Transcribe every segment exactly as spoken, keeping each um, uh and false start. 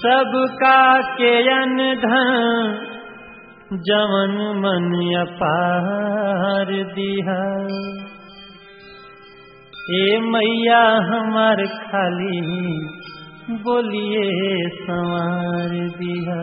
सबका के अनधन जवन मन अपार दिहा। ए मैया हमार खाली बोलिए संवार दिहा।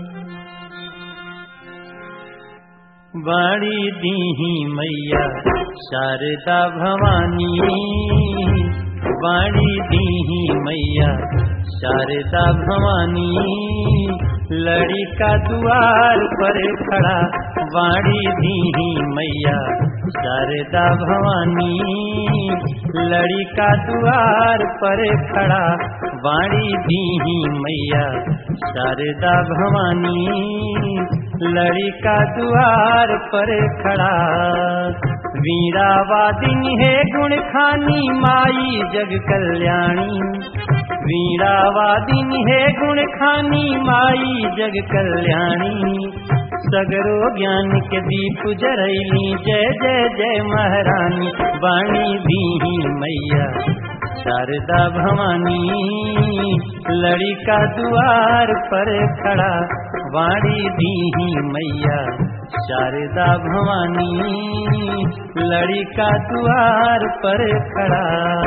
बाड़ी दीही मैया शारदा भवानी, बाड़ी दीही मैया शारदा भवानी। लड़का द्वार पर खड़ा बाड़ी दीही मैया शारदा भवानी। लड़का द्वार पर खड़ा बाड़ी दीही मैया शारदा भवानी। लड़का द्वार पर खड़ा वीणा वादिनी है गुण खानी माई जग कल्याणी। वीणा वादिनी है गुण खानी माई जग कल्याणी। सगरो ज्ञान के दीप जरैली जय जय जय महारानी। बाणी दीही मैया शारदा भवानी। लड़का द्वार पर खड़ा वाणी दीही मैया शारदा भवानी। लड़का द्वार पर खड़ा।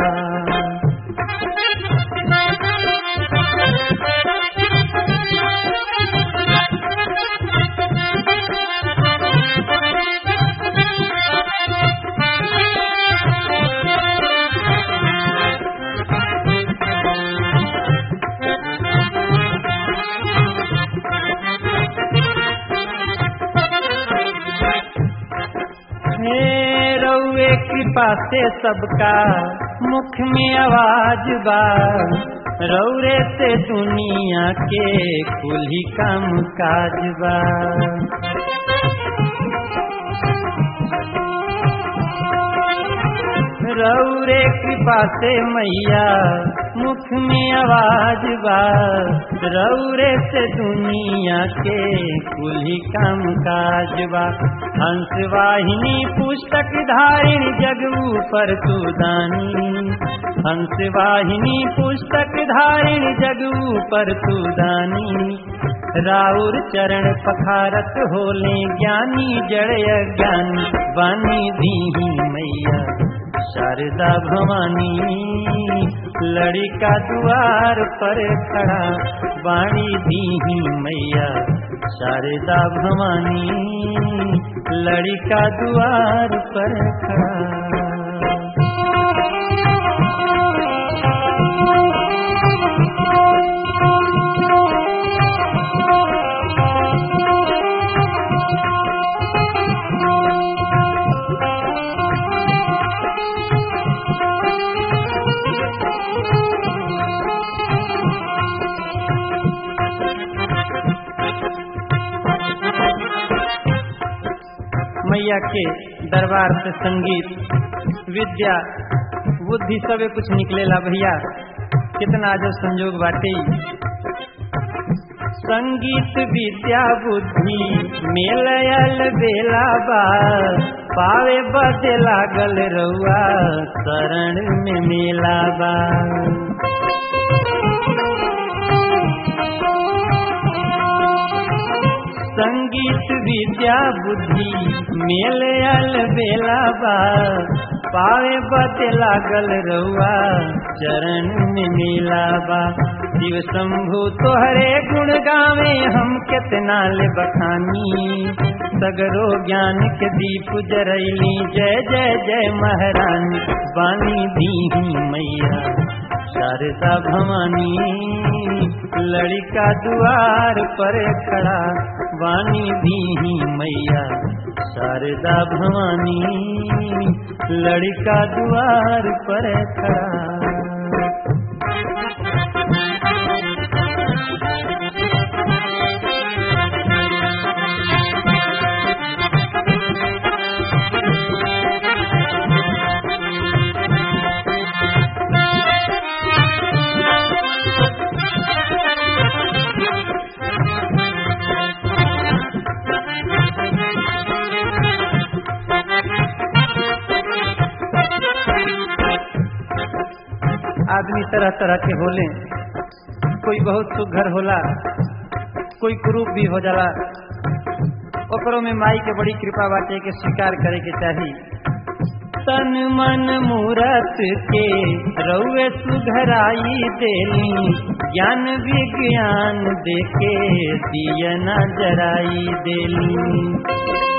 कृपा से सबका मुख में आवाज बा। रौरे से दुनिया के कुल ही काम काज बा। रौरे कृपा से मैया मुख में आवाज बा। रौरे से दुनिया के कुल ही काम काज बा। हंस वाहिनी पुस्तक धारिणी जग ऊपर तुदानी। हंस वाहिनी पुस्तक धारिणी जग ऊपर तुदानी। राउर चरण पखारत होले ज्ञानी जड़ अज्ञानी। बानी दीही मैया शारदा भवानी। लड़का द्वार पर खड़ा बाणी दीही मैया शारदा भवानी। लड़का द्वार पर खड़ा। मैया के दरबार से संगीत विद्या बुद्धि सबे कुछ निकलेला भैया। कितना जो संजोग बाटे। संगीत विद्या बुद्धि मेलयल बेला बा। पावे बदे लागल रउआ शरण में मेला बा। संगीत विद्या बुद्धि मेल अल बेला बा। पावे बते लागल रउआ चरण में मिला बा। शिव शंभु तोहरे गुण गावे हम कितना ले बखानी। सगरो ज्ञान के दीप जरैली जय जय जय महारानी। बानी दीही मैया शारदा भवानी। लड़का द्वार पर खड़ा वाणी दीही मैया शारदा भवानी। लड़का द्वार पर खड़ा। आदमी तरह तरह के बोले कोई बहुत सुघर होला, कोई कुरूप भी हो जाला, ओकरों में माई के बड़ी कृपा बाटे के स्वीकार करे के चाही। तन मन मूरत के रउए सुघराई देली, ज्ञान विज्ञान देके दियना जराई देली।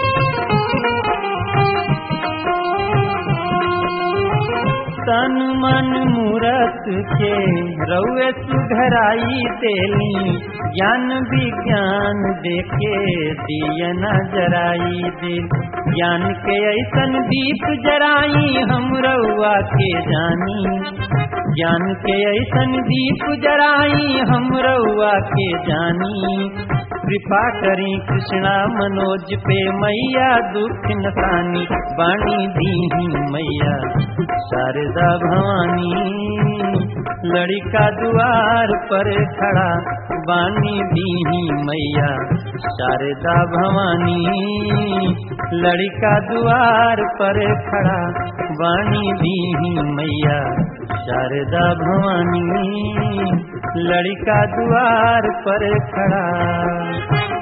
तन मन मूरत के रउए सुघराई देली, ज्ञान विज्ञान देके दियना जराई देली। ज्ञान के ऐसन दीप जराई हम रउआ के जानी, ज्ञान के ऐसन दीप जराई हम रउआ के जानी। कृपा करी कृष्णा मनोज पे मैया दुख नसानी, बाणी दीही मैया शारदा भवानी। लड़का द्वार पर खड़ा बानी दीही मैया शारदा भवानी। लड़का द्वार पर खड़ा बानी दीही मैया शारदा भवानी। लड़का द्वार पर खड़ा